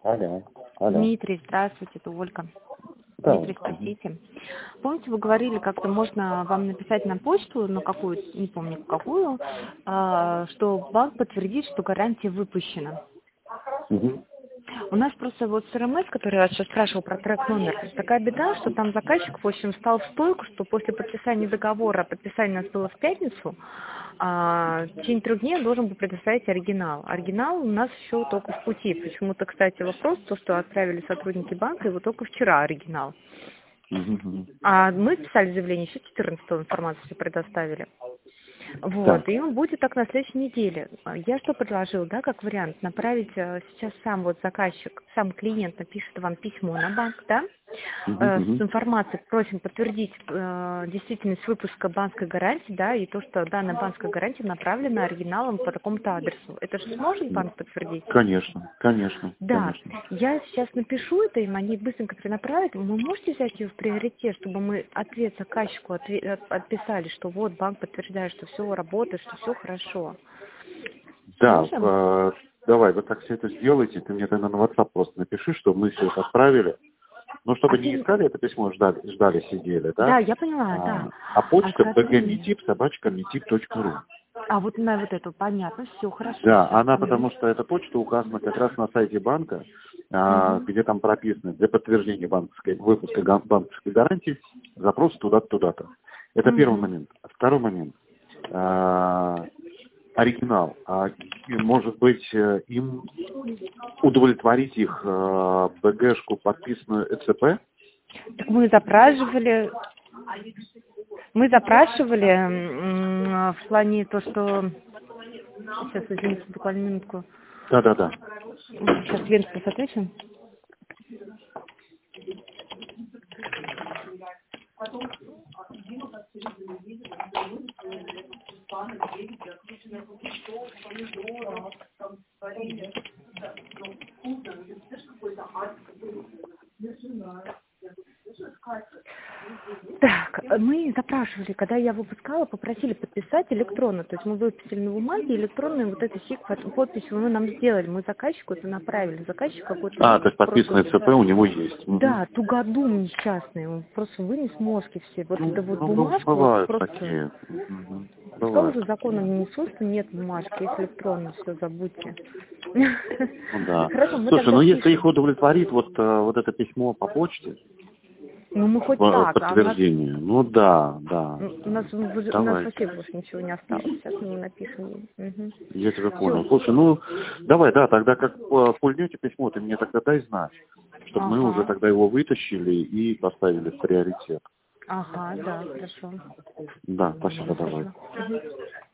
Алло, алло. Дмитрий, здравствуйте, это Ольга. Да. Дмитрий, спросите. Помните, вы говорили, как-то можно вам написать на почту, на какую, не помню какую, что банк подтвердит, что гарантия выпущена. Мгм. У нас просто вот с РМС, который я вас сейчас спрашивал про трек-номер, такая беда, что там заказчик, в общем, встал в стойку, что после подписания договора, подписание у нас было в пятницу, в течение 3 дней он должен был предоставить оригинал. Оригинал у нас еще только в пути. Почему-то, кстати, вопрос, то, что отправили сотрудники банка, его только вчера оригинал. Мгм. А мы писали заявление, еще 14-го информацию предоставили. Вот, Так. и он будет так на следующей неделе. Я что предложил, да, как вариант, направить сейчас сам вот заказчик, сам клиент напишет вам письмо на банк, да, с Мгм. информацией, просим подтвердить действительность выпуска банковской гарантии, да, и то, что данная банковская гарантия направлена оригиналом по такому-то адресу. Это же сможет Мгм. банк подтвердить? Конечно, конечно, Да, конечно. я сейчас напишу это им, они быстренько перенаправят. Вы можете взять ее в приоритет, чтобы мы ответ заказчику отписали, что вот банк подтверждает, что все работает, что все хорошо. Да, Сможем? давай, вы так все это сделайте, ты мне тогда на WhatsApp просто напиши, что мы все это отправили. Ну, А чтобы не ты... искали это письмо, ждали, сидели, Да, да? я поняла, да. А А почта скажи, bgmetip@metip.ru. вот на вот эту, понятно, все хорошо, Да, сейчас она там. потому что эта почта указана как раз на сайте банка, Угу. где там прописано для подтверждения выпуска банковской гарантии запрос туда-то, туда-то. Это первый Угу. момент. Второй момент. А, оригинал. И, может быть, им удовлетворить их БГшку, подписанную ЭЦП? Так мы запрашивали в плане то, что... Сейчас, извините, буквально минутку. Да-да-да. Сейчас клиенту отвечу. Так, мы запрашивали, когда я выпускала, попросили подписать электронно. То есть мы выписали на бумаге электронную вот эту подпись вы нам сделали. Мы заказчику это направили. Заказчик какой-то То есть есть подписанное просто... ЭЦП у него есть. Мгм. Да, тугодум несчастный. Он просто вынес мозги все. Вот Ну, эту вот ну, бумажку вот бывают просто... такие. Мгм. Что Бывает. уже законом не свойство, нет бумажки, есть электронно, все, забудьте. Ну да. Хорошо, мы Слушай, тогда ну если их пишем. удовлетворит вот это письмо по почте, Ну, мы хоть так, а подтверждение, ну да, да, у да. нас вообще Давайте. больше ничего не осталось. Сейчас мы напишем. Угу. Я тебя понял. Все. Слушай, ну давай, да, тогда как пульнете письмо, ты мне тогда дай знать, чтобы мы уже Ага. тогда его вытащили и поставили в приоритет. Ага, да, хорошо. Да, спасибо, давай. Спасибо. Мгм.